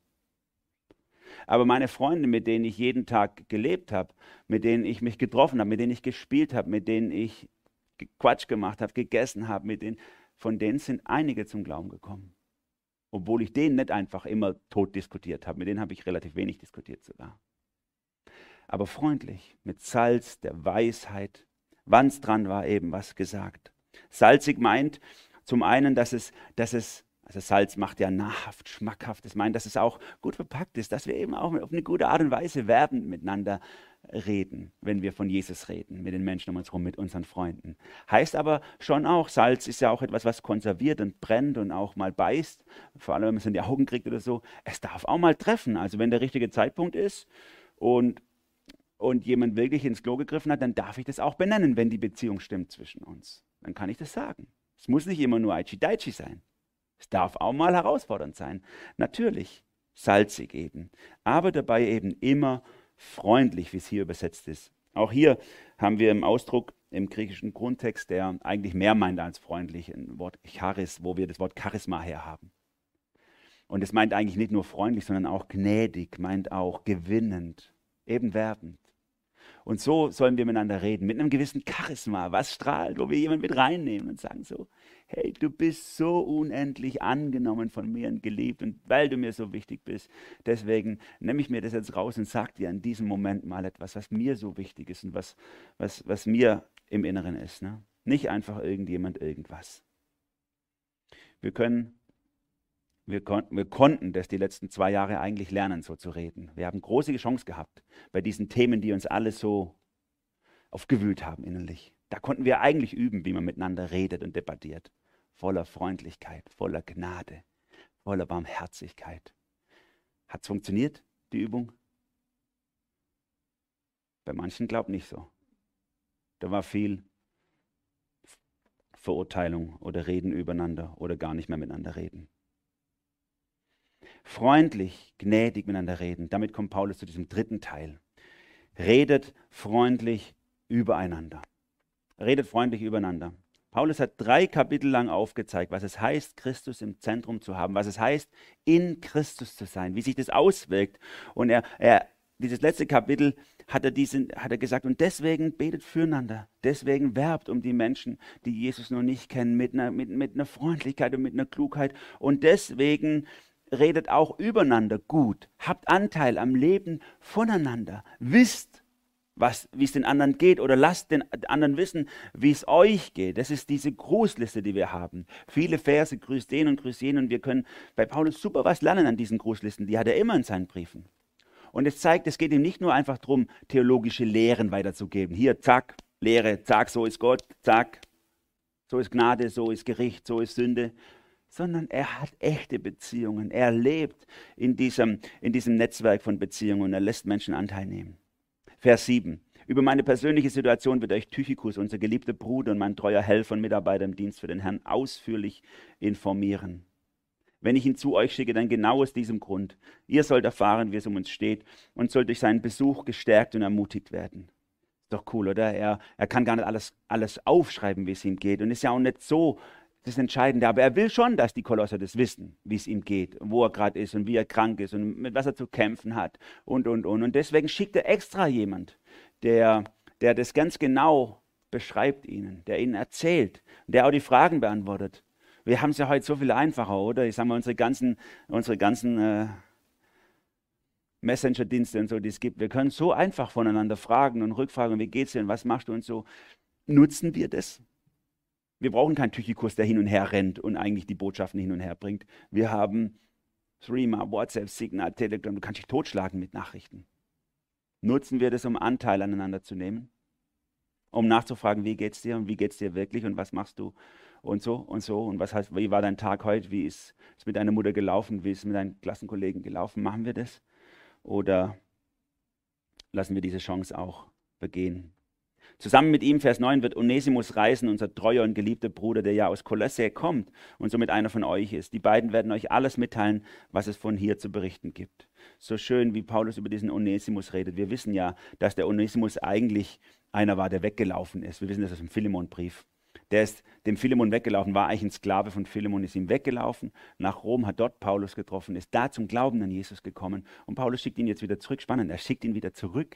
Aber meine Freunde, mit denen ich jeden Tag gelebt habe, mit denen ich mich getroffen habe, mit denen ich gespielt habe, mit denen ich Quatsch gemacht habe, gegessen habe, von denen sind einige zum Glauben gekommen. Obwohl ich denen nicht einfach immer tot diskutiert habe. Mit denen habe ich relativ wenig diskutiert sogar. Aber freundlich, mit Salz der Weisheit, wann es dran war, eben was gesagt. Salzig meint zum einen, also Salz macht ja nahrhaft, schmackhaft. Das meint, dass es auch gut verpackt ist, dass wir eben auch auf eine gute Art und Weise werbend miteinander reden, wenn wir von Jesus reden, mit den Menschen um uns herum, mit unseren Freunden. Heißt aber schon auch, Salz ist ja auch etwas, was konserviert und brennt und auch mal beißt, vor allem wenn man es in die Augen kriegt oder so. Es darf auch mal treffen, also wenn der richtige Zeitpunkt ist und jemand wirklich ins Klo gegriffen hat, dann darf ich das auch benennen, wenn die Beziehung stimmt zwischen uns. Dann kann ich das sagen. Es muss nicht immer nur Aichi-Daichi sein. Es darf auch mal herausfordernd sein. Natürlich salzig eben, aber dabei eben immer freundlich, wie es hier übersetzt ist. Auch hier haben wir im Ausdruck im griechischen Grundtext, der eigentlich mehr meint als freundlich, ein Wort Charis, wo wir das Wort Charisma herhaben. Und es meint eigentlich nicht nur freundlich, sondern auch gnädig, meint auch gewinnend, eben werbend. Und so sollen wir miteinander reden, mit einem gewissen Charisma, was strahlt, wo wir jemanden mit reinnehmen und sagen so, hey, du bist so unendlich angenommen von mir und geliebt und weil du mir so wichtig bist, deswegen nehme ich mir das jetzt raus und sage dir in diesem Moment mal etwas, was mir so wichtig ist und was mir im Inneren ist. Ne? Nicht einfach irgendjemand irgendwas. Wir konnten das die letzten 2 Jahre eigentlich lernen, so zu reden. Wir haben große Chance gehabt bei diesen Themen, die uns alle so aufgewühlt haben innerlich. Da konnten wir eigentlich üben, wie man miteinander redet und debattiert. Voller Freundlichkeit, voller Gnade, voller Barmherzigkeit. Hat es funktioniert, die Übung? Bei manchen glaubt nicht so. Da war viel Verurteilung oder Reden übereinander oder gar nicht mehr miteinander reden. Freundlich, gnädig miteinander reden. Damit kommt Paulus zu diesem dritten Teil. Redet freundlich übereinander. Redet freundlich übereinander. Paulus hat 3 Kapitel lang aufgezeigt, was es heißt, Christus im Zentrum zu haben, was es heißt, in Christus zu sein, wie sich das auswirkt. Und dieses letzte Kapitel hat er gesagt, und deswegen betet füreinander, deswegen werbt um die Menschen, die Jesus noch nicht kennen, mit einer Freundlichkeit und mit einer Klugheit. Und deswegen redet auch übereinander gut, habt Anteil am Leben voneinander, wisst, wie es den anderen geht oder lasst den anderen wissen, wie es euch geht. Das ist diese Grußliste, die wir haben. Viele Verse, grüßt den und grüßt jenen, und wir können bei Paulus super was lernen an diesen Grußlisten. Die hat er immer in seinen Briefen. Und es zeigt, es geht ihm nicht nur einfach darum, theologische Lehren weiterzugeben. Hier, zack, Lehre, zack, so ist Gott, zack, so ist Gnade, so ist Gericht, so ist Sünde. Sondern er hat echte Beziehungen. Er lebt in diesem Netzwerk von Beziehungen und er lässt Menschen Anteil nehmen. Vers 7. Über meine persönliche Situation wird euch Tychicus, unser geliebter Bruder und mein treuer Helfer und Mitarbeiter im Dienst für den Herrn, ausführlich informieren. Wenn ich ihn zu euch schicke, dann genau aus diesem Grund. Ihr sollt erfahren, wie es um uns steht und sollt durch seinen Besuch gestärkt und ermutigt werden. Ist doch cool, oder? Er kann gar nicht alles aufschreiben, wie es ihm geht. Und ist ja auch nicht so das Entscheidende. Aber er will schon, dass die Kolosser das wissen, wie es ihm geht, wo er gerade ist und wie er krank ist und mit was er zu kämpfen hat und. Und deswegen schickt er extra jemand, der das ganz genau beschreibt ihnen, der ihnen erzählt, der auch die Fragen beantwortet. Wir haben es ja heute so viel einfacher, oder? Ich sage mal, unsere ganzen Messenger-Dienste und so, die es gibt. Wir können so einfach voneinander fragen und rückfragen, wie geht's dir und was machst du und so. Nutzen wir das? Wir brauchen keinen Tychikus, der hin und her rennt und eigentlich die Botschaften hin und her bringt. Wir haben Threema, WhatsApp, Signal, Telegram. Du kannst dich totschlagen mit Nachrichten. Nutzen wir das, um Anteil aneinander zu nehmen? Um nachzufragen, wie geht's dir und wie geht's dir wirklich und was machst du und so und so und wie war dein Tag heute, wie ist es mit deiner Mutter gelaufen, wie ist es mit deinen Klassenkollegen gelaufen? Machen wir das? Oder lassen wir diese Chance auch vergehen? Zusammen mit ihm, Vers 9, wird Onesimus reisen, unser treuer und geliebter Bruder, der ja aus Kolossä kommt und somit einer von euch ist. Die beiden werden euch alles mitteilen, was es von hier zu berichten gibt. So schön, wie Paulus über diesen Onesimus redet. Wir wissen ja, dass der Onesimus eigentlich einer war, der weggelaufen ist. Wir wissen das aus dem Philemonbrief. Der ist dem Philemon weggelaufen, war eigentlich ein Sklave von Philemon, ist ihm weggelaufen, nach Rom, hat dort Paulus getroffen, ist da zum Glauben an Jesus gekommen und Paulus schickt ihn jetzt wieder zurück. Spannend, er schickt ihn wieder zurück.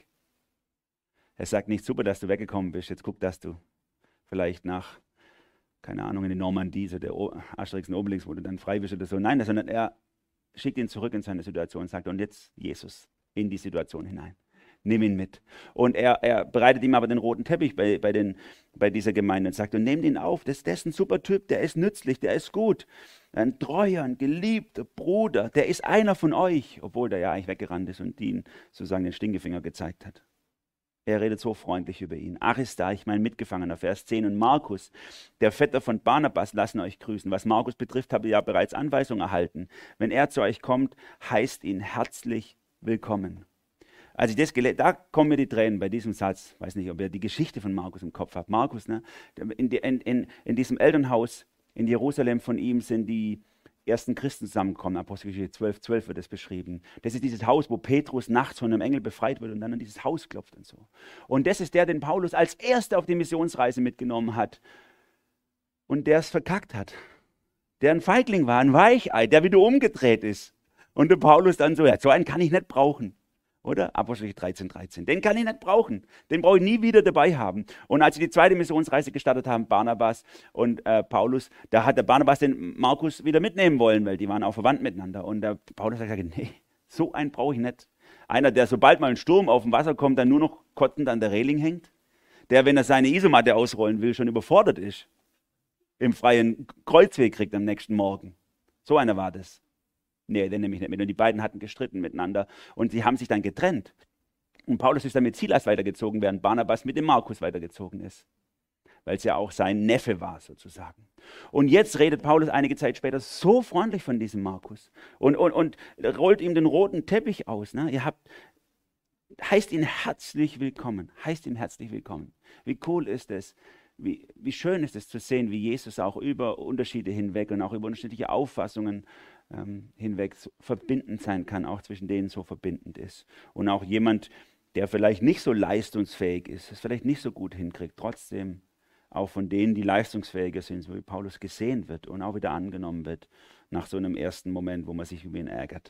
Er sagt nicht, super, dass du weggekommen bist, jetzt guck, dass du vielleicht nach, keine Ahnung, in die Normandie, so der Asterix und Obelix, wo du dann frei bist oder so. Nein, sondern er schickt ihn zurück in seine Situation und sagt, und jetzt Jesus in die Situation hinein. Nimm ihn mit. Und er bereitet ihm aber den roten Teppich bei dieser Gemeinde und sagt, und nehmt ihn auf, das ist ein super Typ, der ist nützlich, der ist gut. Ein treuer, ein geliebter Bruder, der ist einer von euch, obwohl der ja eigentlich weggerannt ist und ihn sozusagen den Stinkefinger gezeigt hat. Er redet so freundlich über ihn. Aristarch, mein Mitgefangener, Vers 10. Und Markus, der Vetter von Barnabas, lassen euch grüßen. Was Markus betrifft, habe ich ja bereits Anweisungen erhalten. Wenn er zu euch kommt, heißt ihn herzlich willkommen. Als ich das gelesen habe, da kommen mir die Tränen bei diesem Satz. Ich weiß nicht, ob ihr die Geschichte von Markus im Kopf habt. Markus, ne, in diesem Elternhaus in Jerusalem von ihm sind die ersten Christen zusammenkommen. Apostelgeschichte 12 wird das beschrieben. Das ist dieses Haus, wo Petrus nachts von einem Engel befreit wird und dann an dieses Haus klopft und so. Und das ist der, den Paulus als erster auf die Missionsreise mitgenommen hat und der es verkackt hat. Der ein Feigling war, ein Weichei, der wieder umgedreht ist. Und der Paulus dann so, ja, so einen kann ich nicht brauchen. Oder? Apostelgeschichte 13. Den kann ich nicht brauchen. Den brauche ich nie wieder dabei haben. Und als sie die zweite Missionsreise gestartet haben, Barnabas und Paulus, da hat der Barnabas den Markus wieder mitnehmen wollen, weil die waren auch verwandt miteinander. Und der Paulus hat gesagt, nee, so einen brauche ich nicht. Einer, der sobald mal ein Sturm auf dem Wasser kommt, dann nur noch kotzend an der Reling hängt. Der, wenn er seine Isomatte ausrollen will, schon überfordert ist. Im freien Kreuzweg kriegt am nächsten Morgen. So einer war das. Nee, den nehme ich nicht mit. Und die beiden hatten gestritten miteinander und sie haben sich dann getrennt. Und Paulus ist dann mit Silas weitergezogen, während Barnabas mit dem Markus weitergezogen ist. Weil es ja auch sein Neffe war sozusagen. Und jetzt redet Paulus einige Zeit später so freundlich von diesem Markus und rollt ihm den roten Teppich aus. Ne? Heißt ihn herzlich willkommen. Heißt ihn herzlich willkommen. Wie cool ist es? Wie schön ist es zu sehen, wie Jesus auch über Unterschiede hinweg und auch über unterschiedliche Auffassungen hinweg so verbindend sein kann, auch zwischen denen so verbindend ist. Und auch jemand, der vielleicht nicht so leistungsfähig ist, es vielleicht nicht so gut hinkriegt, trotzdem auch von denen, die leistungsfähiger sind, so wie Paulus gesehen wird und auch wieder angenommen wird, nach so einem ersten Moment, wo man sich über ihn ärgert.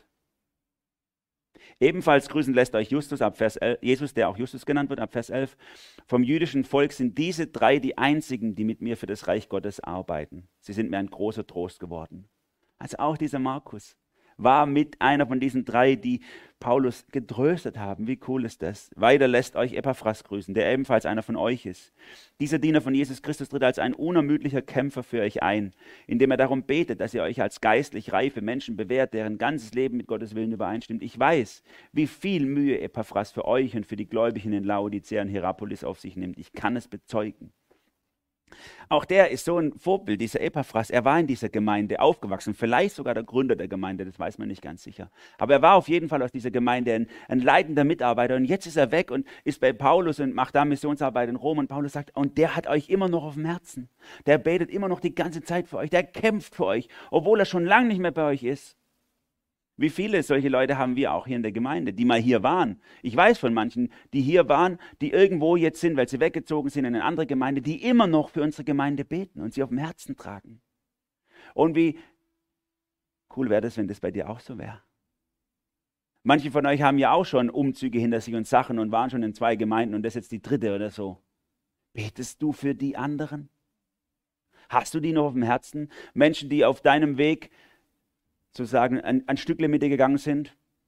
Ebenfalls grüßen lässt euch Justus ab Vers 11, Jesus, der auch Justus genannt wird, ab Vers 11. Vom jüdischen Volk sind diese drei die einzigen, die mit mir für das Reich Gottes arbeiten. Sie sind mir ein großer Trost geworden. Also auch dieser Markus war mit einer von diesen drei, die Paulus getröstet haben. Wie cool ist das? Weiter lässt euch Epaphras grüßen, der ebenfalls einer von euch ist. Dieser Diener von Jesus Christus tritt als ein unermüdlicher Kämpfer für euch ein, indem er darum betet, dass ihr euch als geistlich reife Menschen bewährt, deren ganzes Leben mit Gottes Willen übereinstimmt. Ich weiß, wie viel Mühe Epaphras für euch und für die Gläubigen in Laodicea und Hierapolis auf sich nimmt. Ich kann es bezeugen. Auch der ist so ein Vorbild, dieser Epaphras. Er war in dieser Gemeinde aufgewachsen, vielleicht sogar der Gründer der Gemeinde, das weiß man nicht ganz sicher. Aber er war auf jeden Fall aus dieser Gemeinde ein leitender Mitarbeiter. Und jetzt ist er weg und ist bei Paulus und macht da Missionsarbeit in Rom. Und Paulus sagt, und der hat euch immer noch auf dem Herzen. Der betet immer noch die ganze Zeit für euch. Der kämpft für euch, obwohl er schon lange nicht mehr bei euch ist. Wie viele solche Leute haben wir auch hier in der Gemeinde, die mal hier waren? Ich weiß von manchen, die hier waren, die irgendwo jetzt sind, weil sie weggezogen sind in eine andere Gemeinde, die immer noch für unsere Gemeinde beten und sie auf dem Herzen tragen. Und wie cool wäre das, wenn das bei dir auch so wäre? Manche von euch haben ja auch schon Umzüge hinter sich und Sachen und waren schon in 2 Gemeinden und das ist jetzt die 3. oder so. Betest du für die anderen? Hast du die noch auf dem Herzen? Menschen, die auf deinem Weg sozusagen ein Stückle mit dir gegangen sind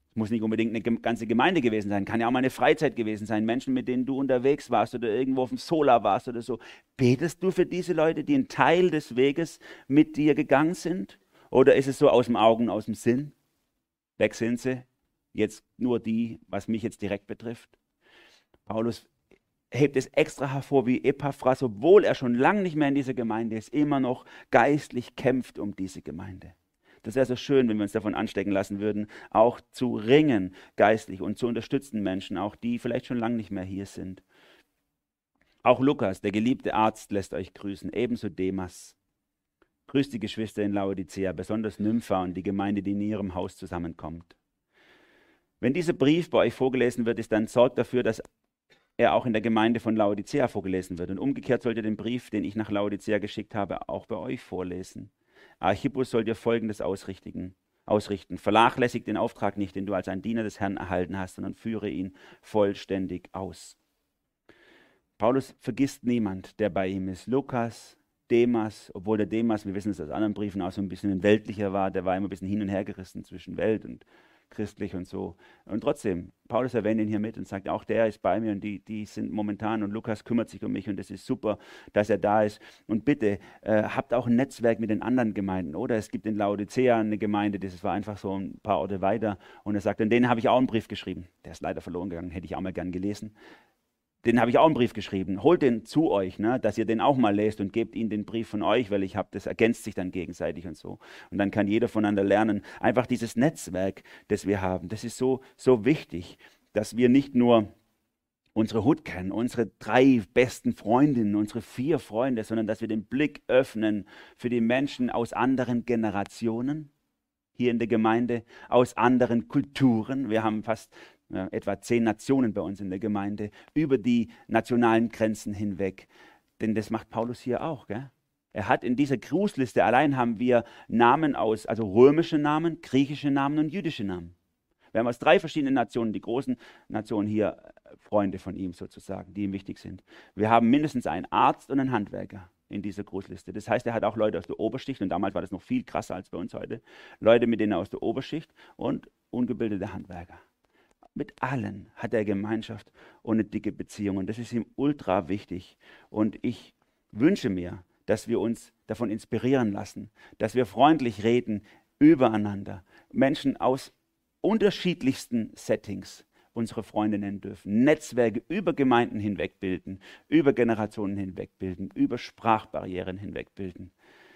Es muss nicht unbedingt eine ganze Gemeinde gewesen sein, kann ja auch mal eine Freizeit gewesen sein, Menschen, mit denen du unterwegs warst oder irgendwo auf dem Solar warst oder so. Betest du für diese Leute, die einen Teil des Weges mit dir gegangen sind? Oder ist es so aus dem Augen, aus dem Sinn? Weg sind sie, jetzt nur die, was mich jetzt direkt betrifft. Paulus hebt es extra hervor, wie Epaphras, obwohl er schon lange nicht mehr in dieser Gemeinde ist, immer noch geistlich kämpft um diese Gemeinde. Das wäre so schön, wenn wir uns davon anstecken lassen würden, auch zu ringen geistlich und zu unterstützen Menschen, auch die vielleicht schon lange nicht mehr hier sind. Auch Lukas, der geliebte Arzt, lässt euch grüßen, ebenso Demas. Grüßt die Geschwister in Laodicea, besonders Nympha und die Gemeinde, die in ihrem Haus zusammenkommt. Wenn dieser Brief bei euch vorgelesen wird, dann sorgt dafür, dass er auch in der Gemeinde von Laodicea vorgelesen wird. Und umgekehrt sollt ihr den Brief, den ich nach Laodicea geschickt habe, auch bei euch vorlesen. Archippus soll dir Folgendes ausrichten. Vernachlässig den Auftrag nicht, den du als ein Diener des Herrn erhalten hast, sondern führe ihn vollständig aus. Paulus vergisst niemand, der bei ihm ist. Lukas, Demas, obwohl der Demas, wir wissen es aus anderen Briefen, auch so ein bisschen ein weltlicher war, der war immer ein bisschen hin und her gerissen zwischen Welt und christlich und so. Und trotzdem, Paulus erwähnt ihn hier mit und sagt, auch der ist bei mir und die sind momentan und Lukas kümmert sich um mich und es ist super, dass er da ist. Und bitte, habt auch ein Netzwerk mit den anderen Gemeinden, oder? Es gibt in Laodicea eine Gemeinde, das war einfach so ein paar Orte weiter und er sagt, an denen habe ich auch einen Brief geschrieben. Der ist leider verloren gegangen, hätte ich auch mal gern gelesen. Den habe ich auch einen Brief geschrieben. Holt den zu euch, ne, dass ihr den auch mal lest und gebt ihnen den Brief von euch, weil das ergänzt sich dann gegenseitig und so. Und dann kann jeder voneinander lernen. Einfach dieses Netzwerk, das wir haben, das ist so, so wichtig, dass wir nicht nur unsere Hut kennen, unsere 3 besten Freundinnen, unsere 4 Freunde, sondern dass wir den Blick öffnen für die Menschen aus anderen Generationen hier in der Gemeinde, aus anderen Kulturen. Wir haben fast etwa 10 Nationen bei uns in der Gemeinde, über die nationalen Grenzen hinweg. Denn das macht Paulus hier auch. Gell? Er hat in dieser Grußliste, allein haben wir Namen aus, also römische Namen, griechische Namen und jüdische Namen. Wir haben aus 3 verschiedenen Nationen, die großen Nationen hier, Freunde von ihm sozusagen, die ihm wichtig sind. Wir haben mindestens einen Arzt und einen Handwerker in dieser Grußliste. Das heißt, er hat auch Leute aus der Oberschicht, und damals war das noch viel krasser als bei uns heute, Leute mit denen aus der Oberschicht und ungebildete Handwerker. Mit allen hat er Gemeinschaft und eine dicke Beziehung. Und das ist ihm ultra wichtig. Und ich wünsche mir, dass wir uns davon inspirieren lassen, dass wir freundlich reden übereinander. Menschen aus unterschiedlichsten Settings unsere Freunde nennen dürfen. Netzwerke über Gemeinden hinweg bilden, über Generationen hinweg bilden, über Sprachbarrieren hinweg bilden.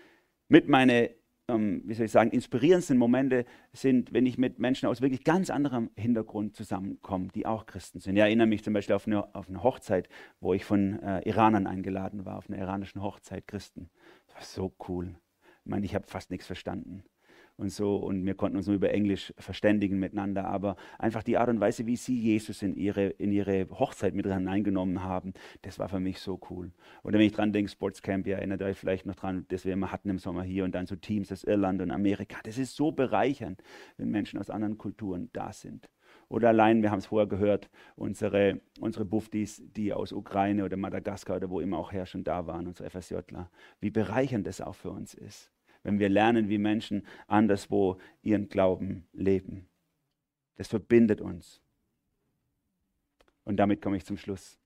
Mit meine inspirierendsten Momente sind, wenn ich mit Menschen aus wirklich ganz anderem Hintergrund zusammenkomme, die auch Christen sind. Ich erinnere mich zum Beispiel auf eine Hochzeit, wo ich von Iranern eingeladen war, auf einer iranischen Hochzeit, Christen. Das war so cool. Ich meine, ich habe fast nichts verstanden. Und so, und wir konnten uns nur über Englisch verständigen miteinander, aber einfach die Art und Weise, wie sie Jesus in ihre Hochzeit mit hineingenommen haben, das war für mich so cool. Oder wenn ich dran denke, Sportscamp, ihr erinnert euch vielleicht noch dran, das wir immer hatten im Sommer hier und dann so Teams aus Irland und Amerika, das ist so bereichernd, wenn Menschen aus anderen Kulturen da sind. Oder allein, wir haben es vorher gehört, unsere Buftis, die aus Ukraine oder Madagaskar oder wo immer auch her schon da waren, unsere FSJler, wie bereichernd das auch für uns ist, wenn wir lernen, wie Menschen anderswo ihren Glauben leben. Das verbindet uns. Und damit komme ich zum Schluss.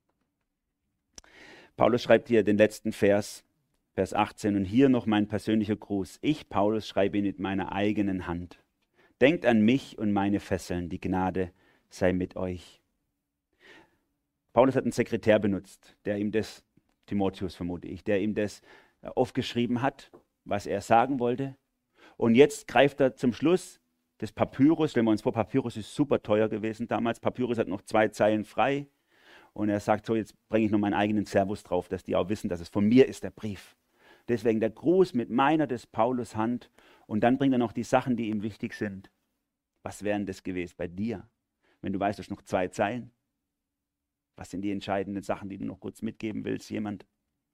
Paulus schreibt hier den letzten Vers, Vers 18, und hier noch mein persönlicher Gruß. Ich, Paulus, schreibe ihn mit meiner eigenen Hand. Denkt an mich und meine Fesseln, die Gnade sei mit euch. Paulus hat einen Sekretär benutzt, der ihm das, Timotheus vermute ich, der ihm das aufgeschrieben hat, was er sagen wollte. Und jetzt greift er zum Schluss des Papyrus. Stellen wir uns vor, Papyrus ist super teuer gewesen damals. Papyrus hat noch 2 Zeilen frei. Und er sagt so, jetzt bringe ich noch meinen eigenen Servus drauf, dass die auch wissen, dass es von mir ist, der Brief. Deswegen der Gruß mit meiner des Paulus Hand. Und dann bringt er noch die Sachen, die ihm wichtig sind. Was wären das gewesen bei dir, wenn du weißt, du hast noch 2 Zeilen? Was sind die entscheidenden Sachen, die du noch kurz mitgeben willst, jemand?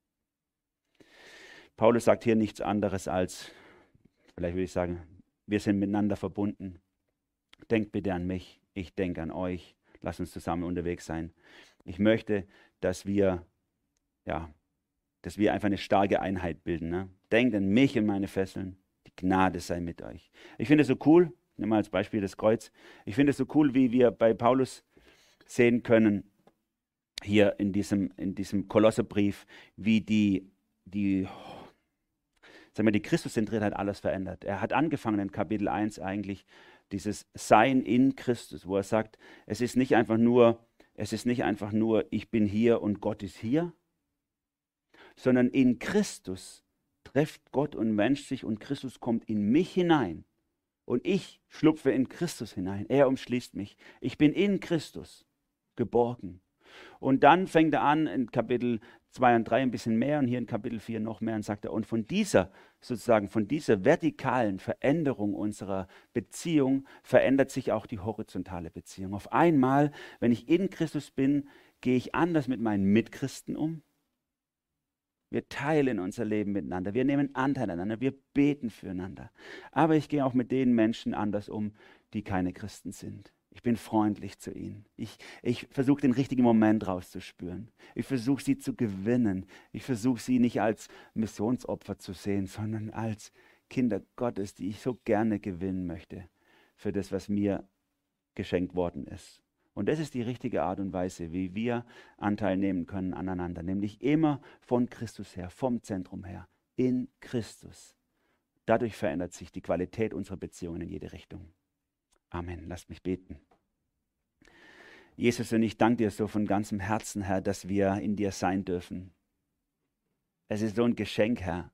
Paulus sagt hier nichts anderes als, vielleicht würde ich sagen, wir sind miteinander verbunden. Denkt bitte an mich, ich denke an euch. Lasst uns zusammen unterwegs sein. Ich möchte, dass wir einfach eine starke Einheit bilden. Ne? Denkt an mich und meine Fesseln. Die Gnade sei mit euch. Ich finde es so cool. Nimm mal als Beispiel das Kreuz. Ich finde es so cool, wie wir bei Paulus sehen können, hier in diesem Kolosserbrief, wie die Christuszentriertheit alles verändert. Er hat angefangen in Kapitel 1 eigentlich, dieses Sein in Christus, wo er sagt, es ist nicht einfach nur, ich bin hier und Gott ist hier, sondern in Christus trifft Gott und Mensch sich und Christus kommt in mich hinein und ich schlupfe in Christus hinein. Er umschließt mich. Ich bin in Christus geborgen. Und dann fängt er an in Kapitel 2 und 3 ein bisschen mehr und hier in Kapitel 4 noch mehr und sagt er, und von dieser vertikalen Veränderung unserer Beziehung verändert sich auch die horizontale Beziehung. Auf einmal, wenn ich in Christus bin, gehe ich anders mit meinen Mitchristen um. Wir teilen unser Leben miteinander, wir nehmen Anteil aneinander, wir beten füreinander. Aber ich gehe auch mit den Menschen anders um, die keine Christen sind. Ich bin freundlich zu ihnen. Ich versuche den richtigen Moment rauszuspüren. Ich versuche sie zu gewinnen. Ich versuche sie nicht als Missionsopfer zu sehen, sondern als Kinder Gottes, die ich so gerne gewinnen möchte für das, was mir geschenkt worden ist. Und das ist die richtige Art und Weise, wie wir Anteil nehmen können aneinander, nämlich immer von Christus her, vom Zentrum her, in Christus. Dadurch verändert sich die Qualität unserer Beziehungen in jede Richtung. Amen. Lasst mich beten. Jesus, und ich danke dir so von ganzem Herzen, Herr, dass wir in dir sein dürfen. Es ist so ein Geschenk, Herr.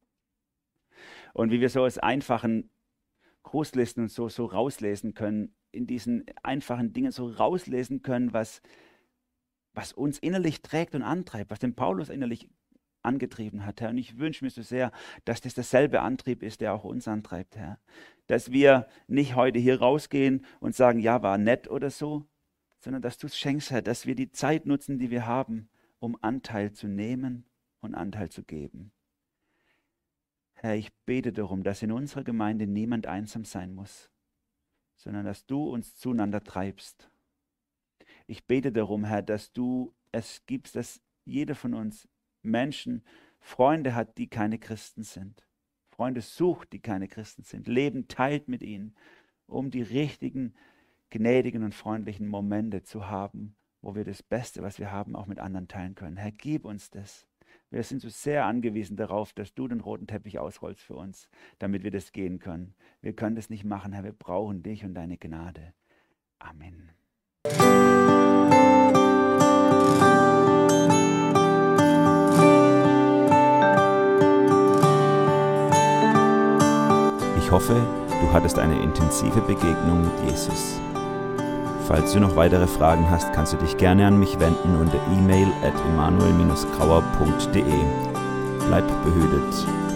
Und wie wir so aus einfachen Grußlisten und so rauslesen können, in diesen einfachen Dingen so rauslesen können, was uns innerlich trägt und antreibt, was den Paulus innerlich angetrieben hat, Herr. Und ich wünsche mir so sehr, dass das derselbe Antrieb ist, der auch uns antreibt, Herr. Dass wir nicht heute hier rausgehen und sagen, ja, war nett oder so, sondern dass du es schenkst, Herr, dass wir die Zeit nutzen, die wir haben, um Anteil zu nehmen und Anteil zu geben. Herr, ich bete darum, dass in unserer Gemeinde niemand einsam sein muss, sondern dass du uns zueinander treibst. Ich bete darum, Herr, dass du es gibst, dass jeder von uns Menschen, Freunde hat, die keine Christen sind. Freunde sucht, die keine Christen sind. Leben teilt mit ihnen, um die richtigen, gnädigen und freundlichen Momente zu haben, wo wir das Beste, was wir haben, auch mit anderen teilen können. Herr, gib uns das. Wir sind so sehr angewiesen darauf, dass du den roten Teppich ausrollst für uns, damit wir das gehen können. Wir können das nicht machen, Herr. Wir brauchen dich und deine Gnade. Amen. Ich hoffe, du hattest eine intensive Begegnung mit Jesus. Falls du noch weitere Fragen hast, kannst du dich gerne an mich wenden unter e-mail@emanuel-grauer.de. Bleib behütet.